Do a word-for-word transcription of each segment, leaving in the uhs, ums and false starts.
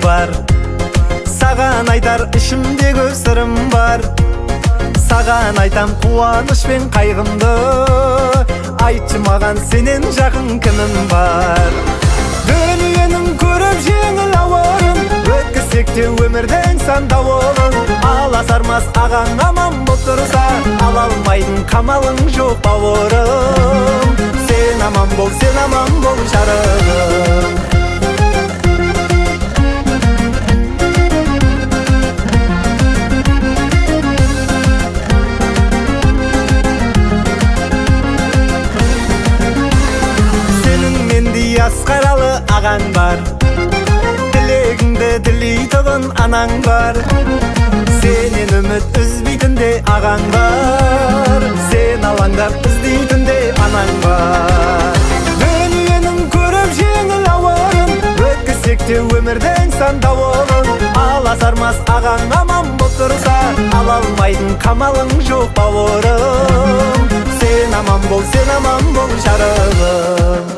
бар. Саған айтар ішімдегі сырым бар. Саған айтам қуаныш пен қайғымды. Айтшы маған сенен жақын кімім бар. Дүниенің көріп жеңіл ауырын, өткізсек те өмірдің сан дауылын. Аласармас ағаң аман боп тұрса, ала алмайтын қамалың жоқ бауырым. Сен аман бол, сен аман бол жарығым. Асқаралы ағаң бар, тілегіңді тілейтұғын анаң бар. Сенен үміт үзбейтін де ағаң бар. Сен алаңдап іздейтін де анаң бар. Дүниенің көріп жеңіл ауырын, өткізсек те өмірдің сан дауылын. Аласармас ағаң аман боп тұрса, ала алмайтын қамалың жоқ бауырым. Сен аман бол, сен аман бол жарығым.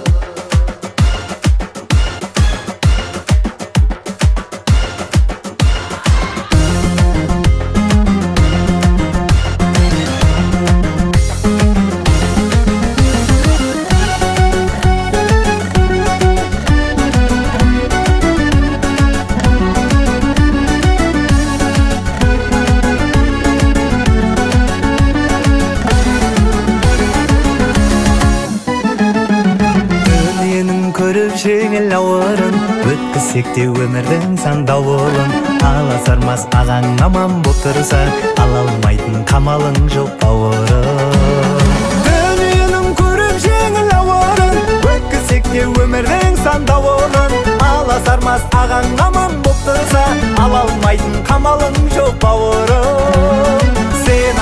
Көріп жеңіл ауырын, өткізсек те өмірдің сан дауылын. Аласармас ағаң аман боп тұрса, ала алмайтын қамалың жоқ бауырым. Дүниенің көріп жеңіл ауырын, өткізсек те өмірдің сан дауылын. Аласармас ағаң аман боп тұрса, ала алмайтын қамалың жоқ бауырым. Сен